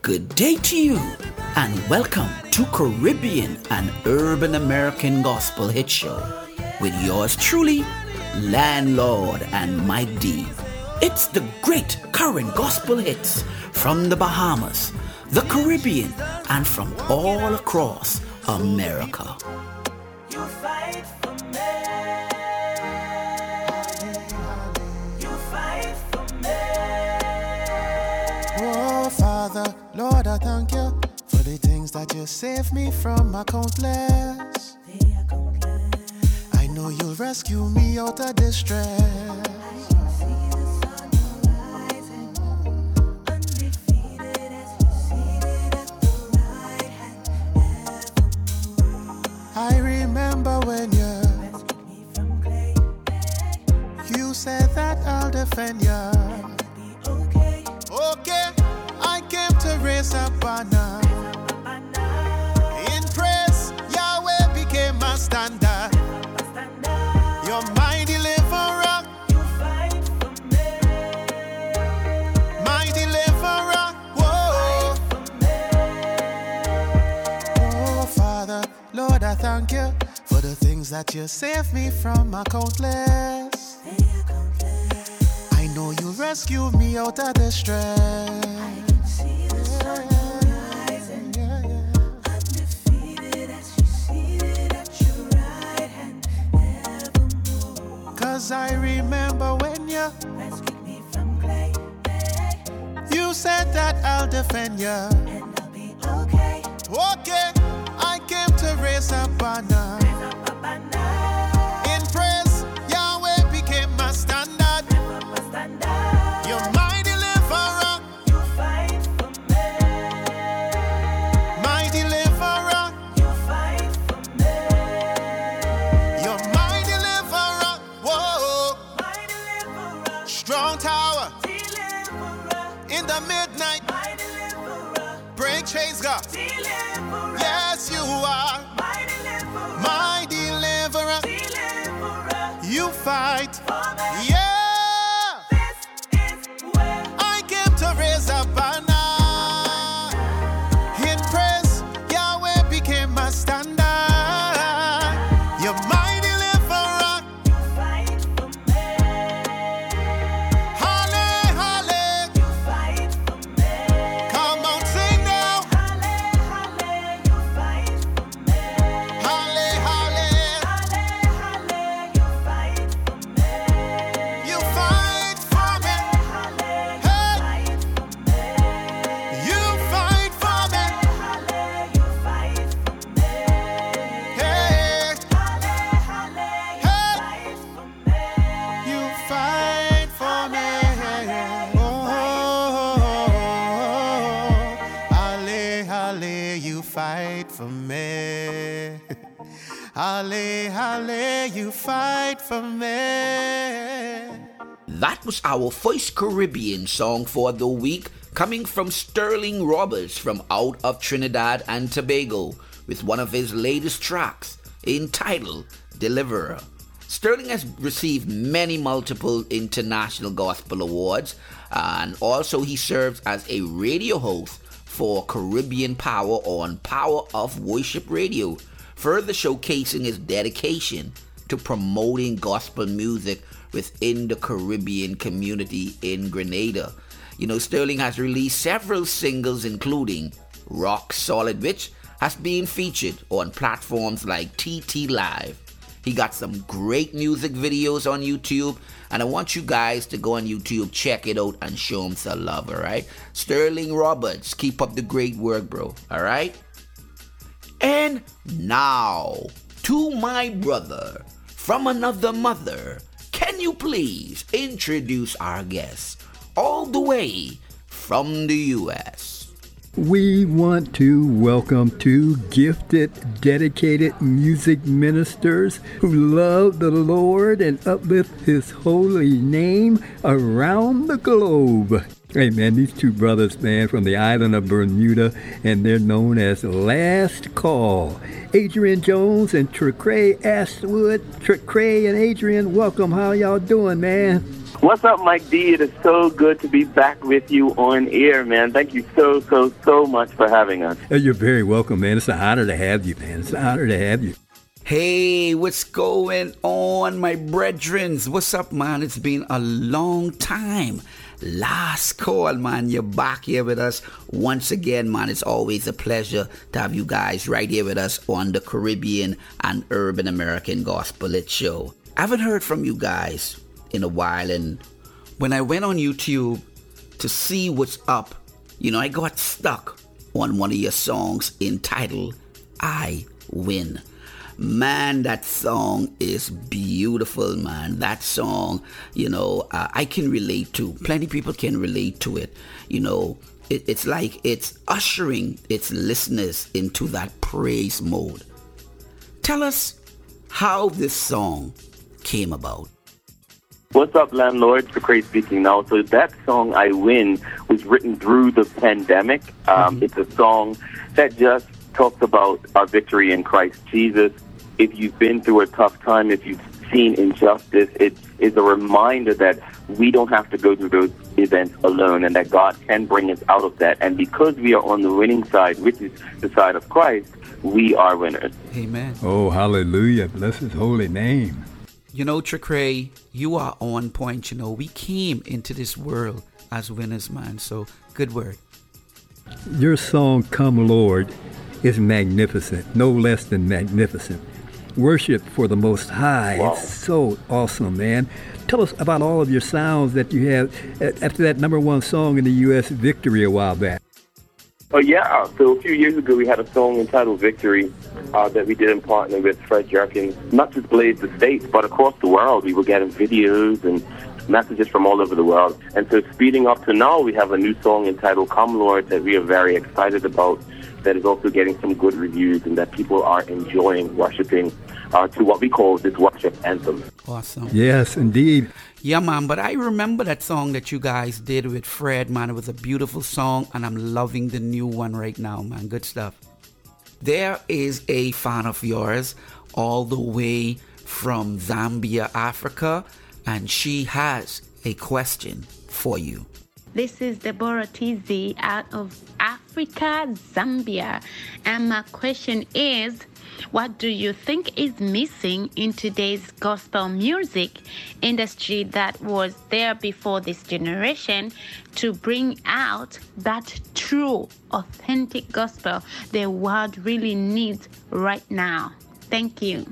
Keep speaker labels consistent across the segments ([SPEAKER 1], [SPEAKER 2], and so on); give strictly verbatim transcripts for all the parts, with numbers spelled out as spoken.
[SPEAKER 1] Good day to you, and welcome to Caribbean and Urban American Gospel Hit Show with yours truly, Landlord and Mike D. It's the great current gospel hits from the Bahamas, the Caribbean, and from all across America.
[SPEAKER 2] You fight for me. You fight for me.
[SPEAKER 3] Oh, Father, Lord, I thank you for the things that you saved me from. I countless.
[SPEAKER 2] They are countless.
[SPEAKER 3] I know you'll rescue me out of distress. I remember when you
[SPEAKER 2] Rescued me from clay.
[SPEAKER 3] you said that I'll defend you.
[SPEAKER 2] I'll be okay.
[SPEAKER 3] Okay, I came to raise a banner. In praise, Yahweh became my standard. You're my deliverer,
[SPEAKER 2] You fight for me.
[SPEAKER 3] my deliverer. Whoa. Oh, Father, Lord, I thank you for the things that you saved me from. I countless.
[SPEAKER 2] They are countless.
[SPEAKER 3] I know you rescued me out of distress.
[SPEAKER 2] I can see the sun rising.
[SPEAKER 3] Yeah, yeah.
[SPEAKER 2] Undefeated as you seated at your right hand evermore.
[SPEAKER 3] Cause I remember when you
[SPEAKER 2] Rescued me from clay.
[SPEAKER 3] you said that I'll defend you.
[SPEAKER 2] And I'll be okay.
[SPEAKER 3] Okay, I came to raise a banner.
[SPEAKER 2] Raise up a banner.
[SPEAKER 3] In praise, Yahweh became my standard.
[SPEAKER 2] Lift up a standard.
[SPEAKER 3] You're my deliverer,
[SPEAKER 2] You fight for me.
[SPEAKER 3] my deliverer.
[SPEAKER 2] You fight for me.
[SPEAKER 3] You're my deliverer. Whoa,
[SPEAKER 2] My deliverer.
[SPEAKER 3] strong tower
[SPEAKER 2] Deliverer.
[SPEAKER 3] in the midnight.
[SPEAKER 2] My deliverer.
[SPEAKER 3] Break chains, God.
[SPEAKER 2] Deliverer.
[SPEAKER 3] Yes, you are
[SPEAKER 2] My deliverer.
[SPEAKER 3] my deliverer.
[SPEAKER 2] Deliverer.
[SPEAKER 3] You fight,
[SPEAKER 2] For me.
[SPEAKER 3] yeah.
[SPEAKER 2] This is where
[SPEAKER 3] I came to raise a banner. In praise, Yahweh became my standard. You're my deliverer.
[SPEAKER 2] you fight for me.
[SPEAKER 3] Halle, halle.
[SPEAKER 2] You fight for me.
[SPEAKER 3] Come on, sing now.
[SPEAKER 2] Halle, halle. You fight for me.
[SPEAKER 3] Halle, halle.
[SPEAKER 2] Halle, halle. You fight for me.
[SPEAKER 3] You fight for me.
[SPEAKER 2] Halle,
[SPEAKER 3] Hey,
[SPEAKER 2] fight for me.
[SPEAKER 3] you fight for me.
[SPEAKER 2] Halle, you fight for me.
[SPEAKER 3] Hey,
[SPEAKER 2] Halle, halle.
[SPEAKER 3] Hey.
[SPEAKER 2] You fight for me.
[SPEAKER 3] you fight for me. Oh, halle, halle, you fight for me. Halle, halle, you fight for me.
[SPEAKER 1] That was our first Caribbean song for the week, coming from Sterling Roberts from out of Trinidad and Tobago, with one of his latest tracks entitled Deliverer. Sterling has received many multiple international gospel awards, and also he serves as a radio host for Caribbean Power on Power of Worship Radio, further showcasing his dedication to promoting gospel music within the Caribbean community in Grenada. You know, Sterling has released several singles, including Rock Solid, which has been featured on platforms like T T Live. He got some great music videos on YouTube, and I want you guys to go on YouTube, check it out, and show him some love, alright? Sterling Roberts, keep up the great work, bro, alright? And now, to my brother from another mother, can you please introduce our guest all the way from the U S?
[SPEAKER 4] We want to welcome two gifted, dedicated music ministers who love the Lord and uplift His holy name around the globe. Hey man, these two brothers, man, from the island of Bermuda, and they're known as Last Call. Adrian Jones and Trecrae Ashwood. Trecrae and Adrian, welcome. How y'all doing, man?
[SPEAKER 5] What's up, Mike D? It is so good to be back with you on air, man. Thank you so, so, so much for having us.
[SPEAKER 4] Oh, you're very welcome, man. It's an honor to have you, man. It's an honor to have you.
[SPEAKER 1] Hey, what's going on, my brethrens? What's up, man? It's been a long time. Last call, man. You're back here with us once again, man. It's always a pleasure to have you guys right here with us on the Caribbean and Urban American Gospel It Show. I haven't heard from you guys in a while, and when I went on YouTube to see what's up, you know, I got stuck on one of your songs entitled I Win. Man, that song is beautiful, man. That song, you know, uh, I can relate to. Plenty of people can relate to it. You know, it, it's like it's ushering its listeners into that praise mode. Tell us how this song came about.
[SPEAKER 5] What's up, landlord? It's Craig speaking now. So that song, I Win, was written through the pandemic. Um, mm-hmm. It's a song that just talks about our victory in Christ Jesus. If you've been through a tough time, if you've seen injustice, it is a reminder that we don't have to go through those events alone and that God can bring us out of that. And because we are on the winning side, which is the side of Christ, we are winners.
[SPEAKER 1] Amen.
[SPEAKER 4] Oh, hallelujah. Bless his holy name.
[SPEAKER 1] You know, Tricray, you are on point. You know, we came into this world as winners, man. So, good word.
[SPEAKER 4] Your song, Come Lord, is magnificent, no less than magnificent. Worship for the Most High.
[SPEAKER 5] Wow.
[SPEAKER 4] It's so awesome, man. Tell us about all of your sounds that you have after that number one song in the U S Victory a while back.
[SPEAKER 5] Oh, yeah. So a few years ago, we had a song entitled Victory uh, that we did in partner with Fred Jerkins. Not just blaze the States, but across the world. We were getting videos and messages from all over the world. And so speeding up to now, we have a new song entitled Come Lord that we are very excited about, that is also getting some good reviews and that people are enjoying worshiping uh, to what we call this worship anthem.
[SPEAKER 1] Awesome.
[SPEAKER 4] Yes, indeed.
[SPEAKER 1] Yeah, man, but I remember that song that you guys did with Fred, man. It was a beautiful song, and I'm loving the new one right now, man. Good stuff. There is a fan of yours all the way from Zambia, Africa, and she has a question for you.
[SPEAKER 6] This is Deborah Tizi out of Africa, Zambia. And my question is, what do you think is missing in today's gospel music industry that was there before this generation to bring out that true, authentic gospel the world really needs right now? Thank you.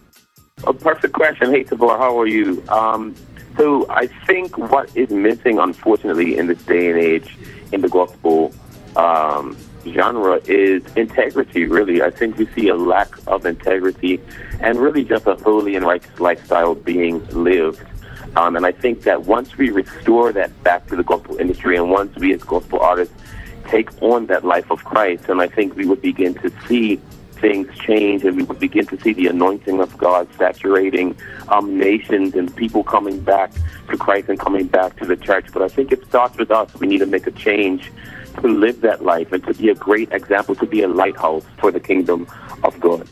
[SPEAKER 5] A perfect question. Hey, Deborah, how are you? Um, So I think what is missing, unfortunately, in this day and age in the gospel um, genre is integrity, really. I think we see a lack of integrity and really just a holy and righteous lifestyle being lived. Um, and I think that once we restore that back to the gospel industry and once we as gospel artists take on that life of Christ, and I think we would begin to see things change, and we would begin to see the anointing of God saturating um, nations and people coming back to Christ and coming back to the church. But I think it starts with us. We need to make a change to live that life and to be a great example, to be a lighthouse for the kingdom of God.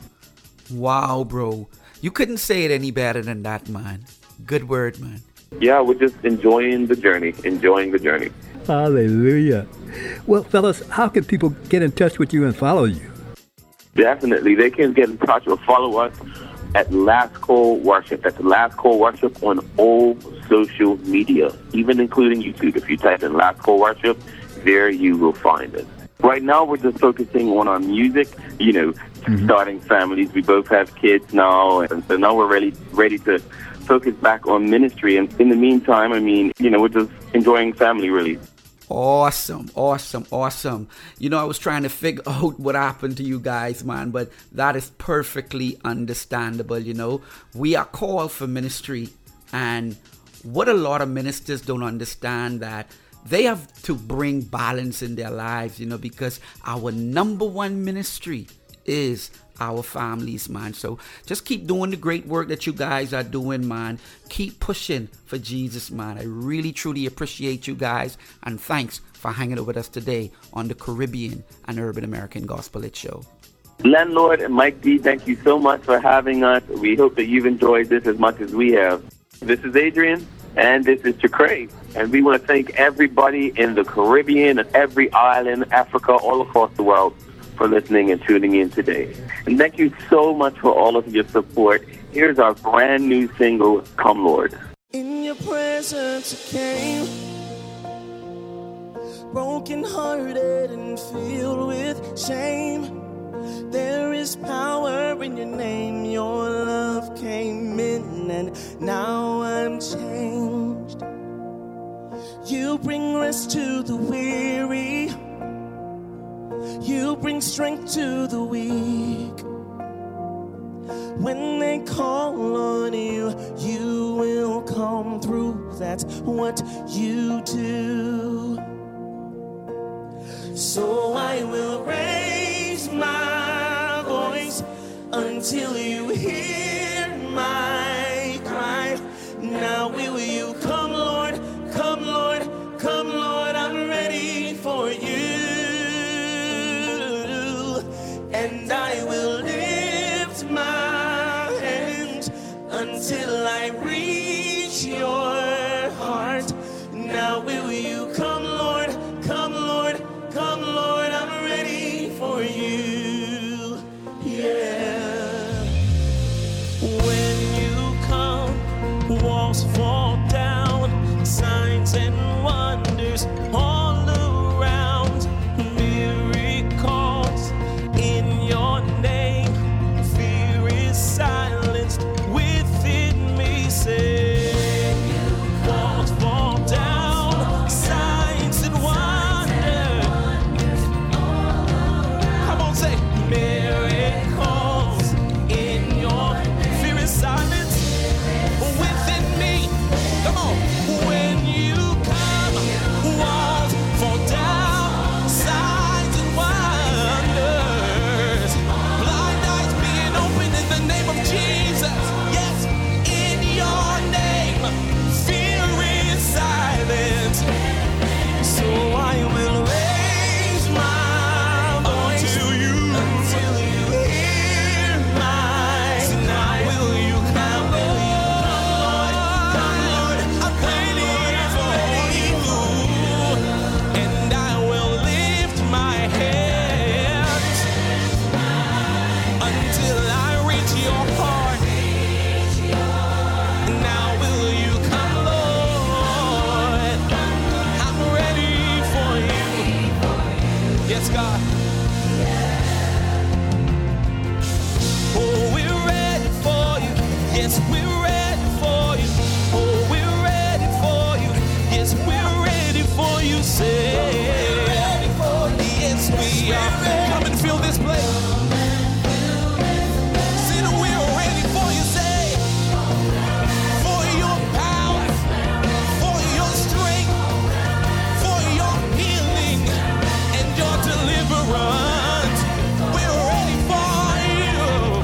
[SPEAKER 1] Wow, bro. You couldn't say it any better than that, man. Good word, man.
[SPEAKER 5] Yeah, we're just enjoying the journey, enjoying the journey.
[SPEAKER 4] Hallelujah. Well, fellas, how can people get in touch with you and follow you?
[SPEAKER 5] Definitely. They can get in touch or follow us at Last Call Worship. That's Last Call Worship on all social media, even including YouTube. If you type in Last Call Worship, there you will find us. Right now, we're just focusing on our music, you know, mm-hmm. starting families. We both have kids now, and so now we're really ready to focus back on ministry. And in the meantime, I mean, you know, we're just enjoying family, really.
[SPEAKER 1] Awesome, awesome, awesome. You know, I was trying to figure out what happened to you guys, man, but that is perfectly understandable, you know. We are called for ministry, and what a lot of ministers don't understand that they have to bring balance in their lives, you know, because our number one ministry is our families, man. So just keep doing the great work that you guys are doing, man. Keep pushing for Jesus, man. I really, truly appreciate you guys. And thanks for hanging out with us today on the Caribbean and Urban American Gospel It Show.
[SPEAKER 5] Landlord and Mike D, thank you so much for having us. We hope that you've enjoyed this as much as we have. This is Adrian. And this is Chakray. And we want to thank everybody in the Caribbean and every island, Africa, all across the world for listening and tuning in today. And thank you so much for all of your support. Here's our brand new single, Come Lord.
[SPEAKER 7] In your presence I came, broken hearted and filled with shame. There is power in your name, your love came in and now I'm changed. You bring rest to the weary, you bring strength to the weak. When they call on you, you will come through, that's what you do. So I will raise my voice until you hear my cry. Now will you come, Lord, come, Lord, come, Lord, I'm ready for you. And I will lift my hands until I reach your heart. Now will you come, Lord, come, Lord, come, Lord, I'm ready for you, yeah. When you come, walls fall down, signs and wonders all around, miracles in your name, fear is silenced within me, say, walls fall down, signs and wonders. Come on, say, miracles in your fear is silence within me. Come on, when you come, walls fall down, signs and wonders, blind eyes being opened in the name of Jesus. Yes, in your name, fear is silent. So I will raise my voice until you, until you hear my. So now will you come, will you come, Lord, come, Lord, I'm waiting for you, and I will lift my hands until I reach your heart. Now will you come, Lord, I'm ready for you. Yes, God. Oh, we're ready for you. Yes, we're ready for you. Oh, we're ready for you. Yes, we're ready for you. Say, yes, we are. Come and fill this place. Say that we're ready for you. Say, for your power, for your strength, for your healing and your deliverance. We're ready for you.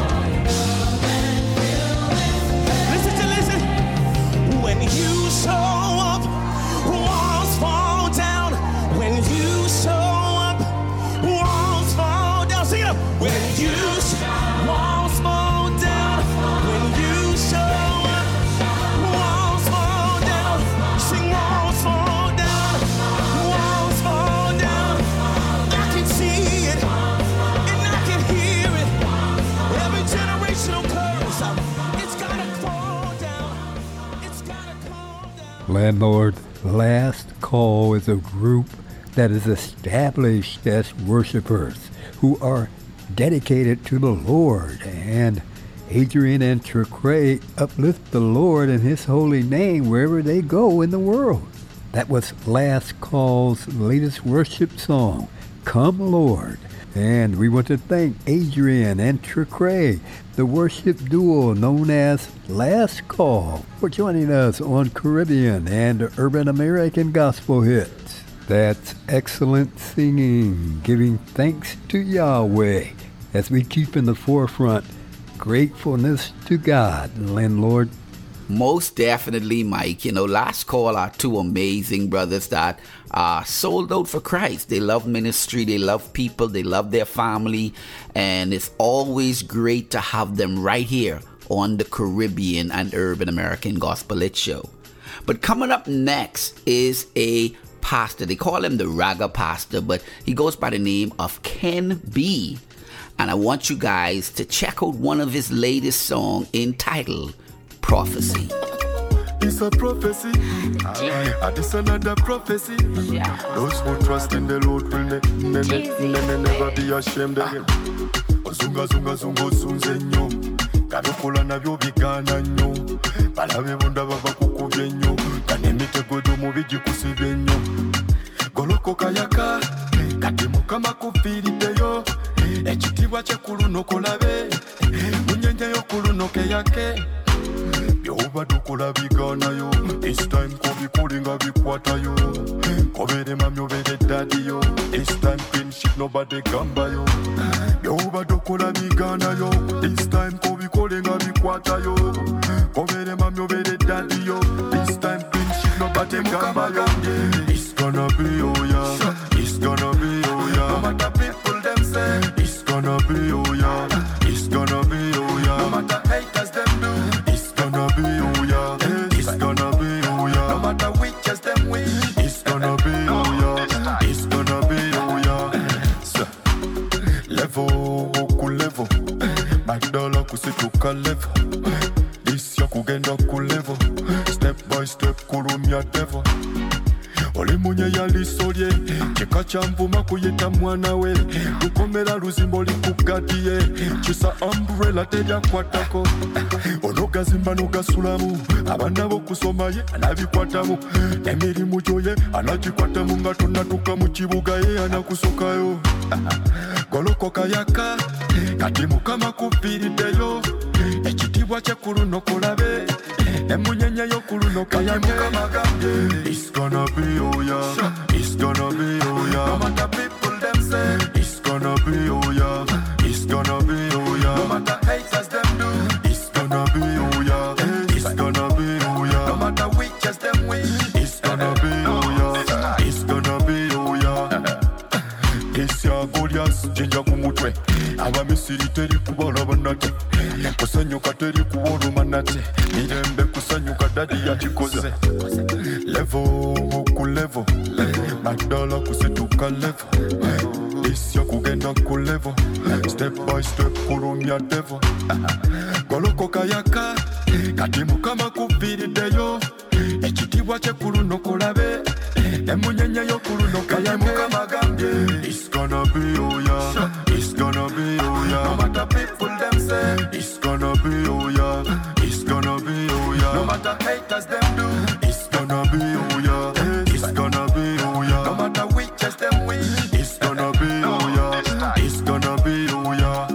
[SPEAKER 7] Listen to listen. When you show up, walls fall down. When you show up, walls fall down. Sing it up. When you sh- walls fall down. When you show up, walls fall down. Sing walls fall down. Walls fall down. I can see it and I can hear it. Every generational curse, uh, it's gotta fall down. It's gotta fall down.
[SPEAKER 4] Landlord Last Call is a group that is established as worshipers who are dedicated to the Lord, and Adrian and Chakray uplift the Lord in His holy name wherever they go in the world. That was Last Call's latest worship song, Come Lord. And we want to thank Adrian and Chakray, the worship duo known as Last Call, for joining us on Caribbean and Urban American Gospel Hits. That's excellent singing, giving thanks to Yahweh as we keep in the forefront gratefulness to God, landlord.
[SPEAKER 1] Most definitely, Mike. You know, Last Call are two amazing brothers that are sold out for Christ. They love ministry, they love people, they love their family, and it's always great to have them right here on the Caribbean and Urban American Gospel Hit Show. But coming up next is a pastor. They call him the Ragga Pastor, but he goes by the name of Ken B. And I want you guys to check out one of his latest songs entitled Prophecy.
[SPEAKER 8] It's a prophecy, and it's another prophecy. Those who trust in the Lord will ne- ne- ne- ne- never be ashamed again. Zunga zunga zunga zunze nyo, kadokola nabyo bigana nyo. Balabe bunda baba kukubye nyo, kanemitego domu bijikusibye nyo. Goloko kayaka, kati mukama kufiripeyo. Ekitibwa kyekulu nokolabe, munyenje yokulu nokeyake. Yoba dukola bigana yo, this time kobi kulinga bikwata yo. Kobere mamyo bere daddy yo, this time queen shit nobody gamba yo. Yoba dukola bigana yo, this time kobi kulinga bikwata yo. Kobere mamyo bere daddy yo, this time queen shit nobody gamba yo. It's gonna be oh yeah, it's gonna be oh yeah. No matter people them say, it's gonna be oh yeah, it's gonna be oh yeah. No matter haters them do. It's gonna be oh yeah, it's gonna be oh yeah. No matter which them wish, it's gonna be oh yeah, it's gonna be oh yeah. So, level ku level, badala kusituka level. This ya kugenda ku level, step by step kulumya devil. Ole munye yalisolye, cheka chamvuma kuyeta mwana we. Lukomera luzimbo likugadiye, chisa umbrella teja kwatako. Onogazimba nogasulamu, abana bokusoma ye anabikwatamu. Emirimu joye anagikwatamu nga tonatuka mu kibuga ye anakusokayo. Goloko kayaka, kati mukama kufiriddeyo. Ekitibwa kyekulu nokolabe, emunyenye yokulu nokayake. It's gonna be oh yeah, it's gonna be oh yeah. No matter people them say, it's gonna be oh yeah, it's gonna be oh yeah. No matter haters them do, it's gonna be oh yeah, it's gonna be oh yeah. No matter which them wish, it's gonna be oh yeah, it's gonna be oh yeah. This ya Goliath jinja kumutwe, abamisiri teri kubona banate. Kusanyuka teri kuwolu manate, mirembe kusanyuka dadi ya chikoze. Level ku level, madala kusituka level. This ya kugenda ku level, step by step kulumya devil. Goloko kayaka, kati mukama kufiriddeyo. Ekitibwa kyekulu nokolabe, emunyenye yokulu nokayake. It's gonna be oh yeah, it's gonna be oh yeah. No matter people them say, it's gonna be oh yeah, it's gonna be oh yeah. No matter haters them do, it's gonna be oh yeah, it's gonna be oh yeah. No matter which them wish, it's gonna be oh yeah, it's gonna be oh yeah.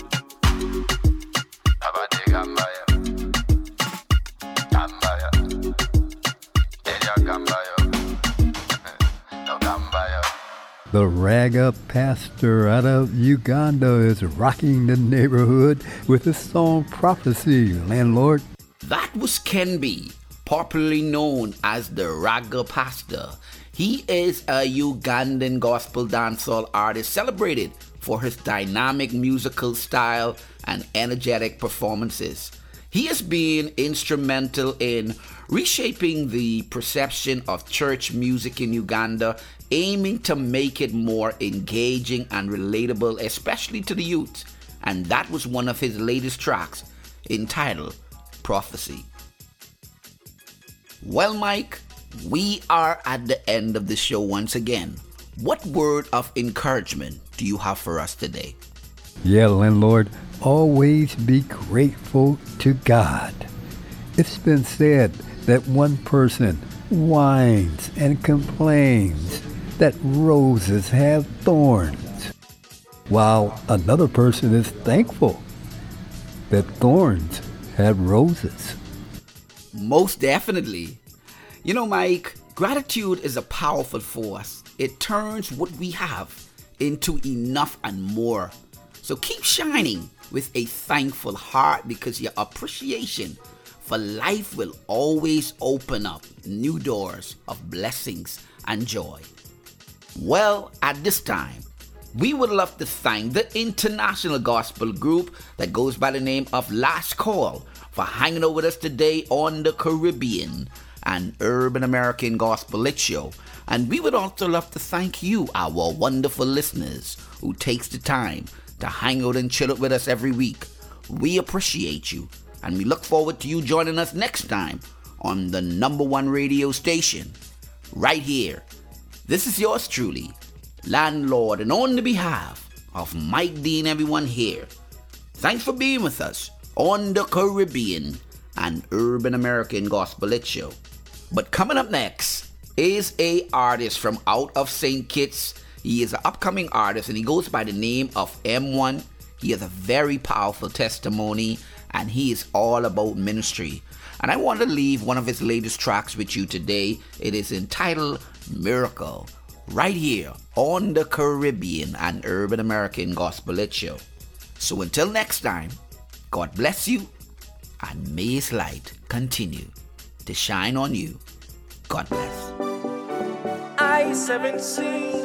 [SPEAKER 8] Abade gambaya, gambaya, elia gambaya, no gambaya.
[SPEAKER 4] The Ragga Pastor out of Uganda is rocking the neighborhood with the song Prophecy, landlord.
[SPEAKER 1] That was Ken B, popularly known as the Ragga Pastor. He is a Ugandan gospel dancehall artist celebrated for his dynamic musical style and energetic performances. He has been instrumental in reshaping the perception of church music in Uganda, aiming to make it more engaging and relatable, especially to the youth. And that was one of his latest tracks, entitled Prophecy. Well, Mike, we are at the end of the show once again. What word of encouragement do you have for us today?
[SPEAKER 4] Yeah, landlord, always be grateful to God. It's been said that one person whines and complains that roses have thorns, while another person is thankful that thorns have roses.
[SPEAKER 1] Most definitely. You know, Mike, gratitude is a powerful force. It turns what we have into enough and more. So keep shining with a thankful heart, because your appreciation for life will always open up new doors of blessings and joy. Well, at this time, we would love to thank the international gospel group that goes by the name of Last Call for hanging out with us today on the Caribbean. an Urban American Gospel Lit Show. And we would also love to thank you, our wonderful listeners, who takes the time to hang out and chill out with us every week. We appreciate you, and we look forward to you joining us next time on the number one radio station, right here. This is yours truly, Landlord, and on the behalf of Mike D and everyone here, thanks for being with us on the Caribbean and Urban American Gospel Lit Show. But coming up next is a artist from out of Saint Kitts. He is an upcoming artist and he goes by the name of M one. He has a very powerful testimony and he is all about ministry. And I want to leave one of his latest tracks with you today. It is entitled Miracle, right here on the Caribbean and Urban American Gospel Lit Show. So until next time, God bless you and may His light continue to shine on you. God bless.
[SPEAKER 7] Eyes haven't seen,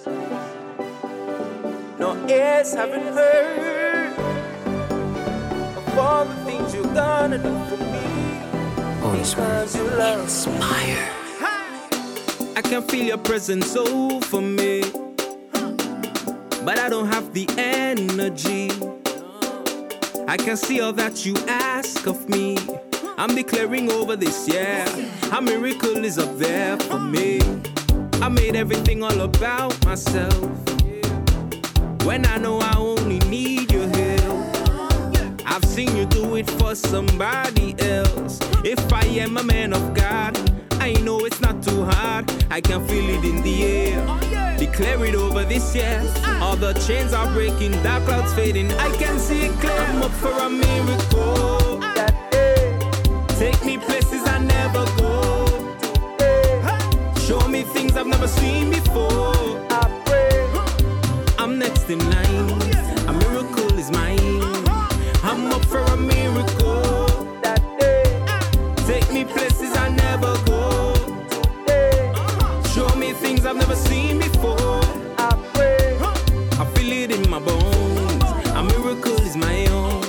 [SPEAKER 7] no ears haven't heard of all the things you're gonna do for me. Because you love inspire. I can feel your presence over me, but I don't have the energy. I can see all that you ask of me. I'm declaring over this year, a miracle is up there for me. I made everything all about myself, when I know I only need your help. I've seen you do it for somebody else. If I am a man of God, I know it's not too hard. I can feel it in the air. Declare it over this year. All the chains are breaking, dark clouds fading. I can see it clear. I'm up for a miracle. Take me places I never go. Show me things I've never seen before. I'm next in line. A miracle is mine. I'm up for a miracle. Take me places I never go. Show me things I've never seen before. I feel it in my bones. A miracle is my own.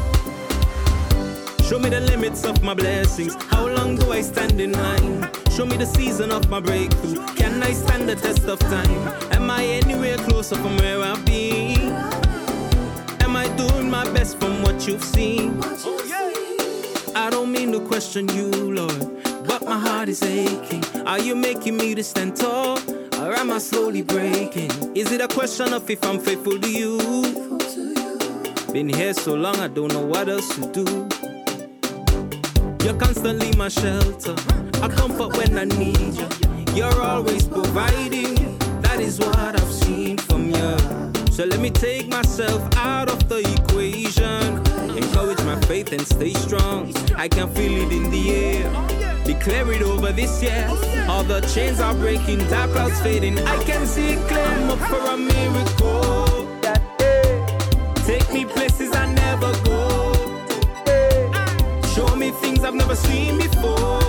[SPEAKER 7] Show me the limits of my blessings. How long do I stand in line? Show me the season of my breakthrough. Can I stand the test of time? Am I anywhere closer from where I've been? Am I doing my best from what you've seen? I don't mean to question you, Lord, but my heart is aching. Are you making me to stand tall, or am I slowly breaking? Is it a question of if I'm faithful to you? Been here so long, I don't know what else to do. You're constantly my shelter, a comfort when I need you. You're always providing, that is what I've seen from you. So let me take myself out of the equation. Encourage my faith and stay strong. I can feel it in the air. Declare it over this year. All the chains are breaking, dark clouds fading. I can see it clear. I'm up for a miracle. Take me places I never go. Show me things I've never seen before.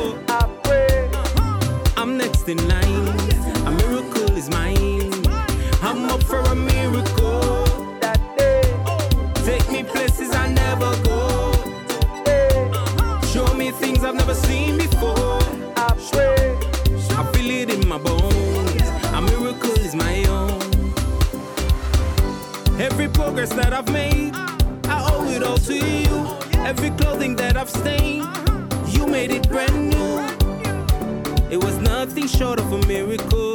[SPEAKER 7] I'm next in line. A miracle is mine. I'm up for a miracle. Take me places I never go. Show me things I've never seen before. I feel it in my bones. A miracle is my own. Every progress that I've made, I owe it all to you. Every clothing that I've stained, you made it brand new. It was nothing short of a miracle.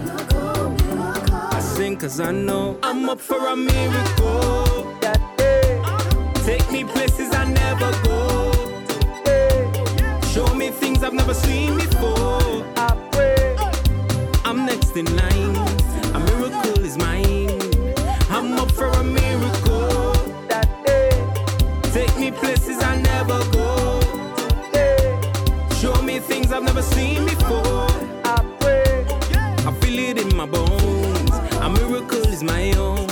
[SPEAKER 7] I sing cause I know I'm up for a miracle. Take me places I never go. Show me things I've never seen before. I'm next in line. A miracle is mine. I'm up for a miracle. Take me places I never go. Show me things I've never seen before. I feel it in my bones. A miracle is my own.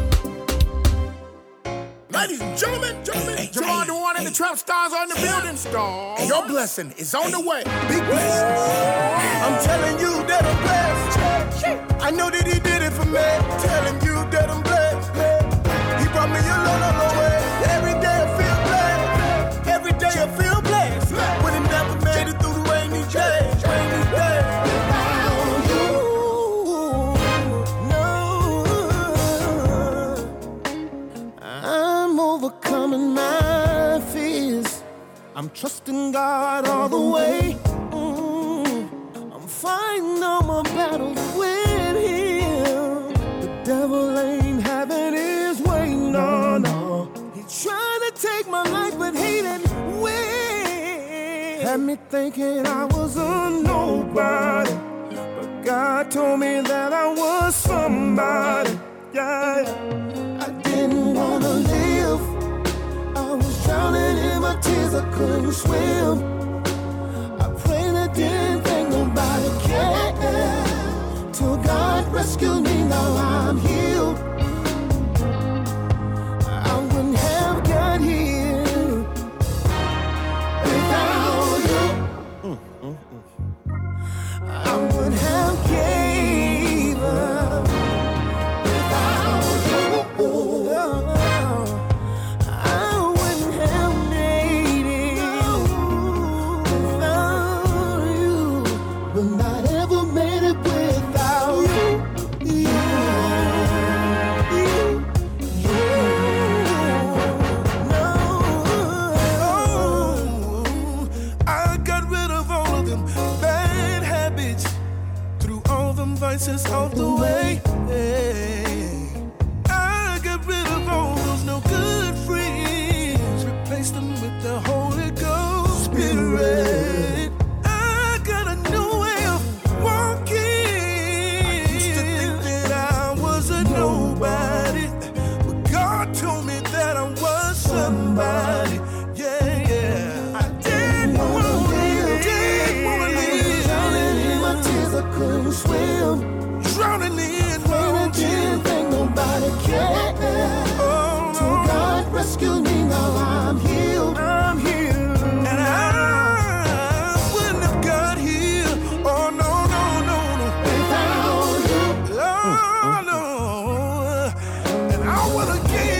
[SPEAKER 9] Ladies and gentlemen, gentlemen, hey, Jamal the one and the Trap Stars on the building star. Your blessing is on the way. Big blessing. I'm telling you that I'm blessed. I know that he did it for me. Telling you that I'm blessed. He brought me a long, long, long way. Every day I feel blessed. Every day I feel blessed. When he never made it through the rainy day.
[SPEAKER 7] trusting God all the way. Mm, I'm fighting all my battles with Him. The devil ain't having his way, no, no. He tried to take my life, but he didn't win. Had me thinking I was a nobody, but God told me that I was somebody. Yeah, I didn't wanna live. I was drowning in my tears, I couldn't swim. I prayed I didn't think nobody cared, till God rescued me, now I'm healed. I wouldn't have got here without you. Mm, mm, mm. I would have gave up without you. I wouldn't have made it without you. Would not ever made it without you. You, you, you. No, I got rid of all of them bad habits, threw all them vices out the way. I got rid of all those no good friends, replaced them with the Holy Ghost Spirit. I got a new way of walking. I used to think that I was a nobody, but God told me that I was somebody. Yeah, yeah. I didn't wanna live, didn't wanna live. Drowning in my tears, I couldn't swim. Drowning in my own tears, think nobody cared. Oh, till God rescued me, now I'm healed. I'm healed, and I wouldn't have got here. Oh no, no, no, no, without you. Oh no, and I would have gave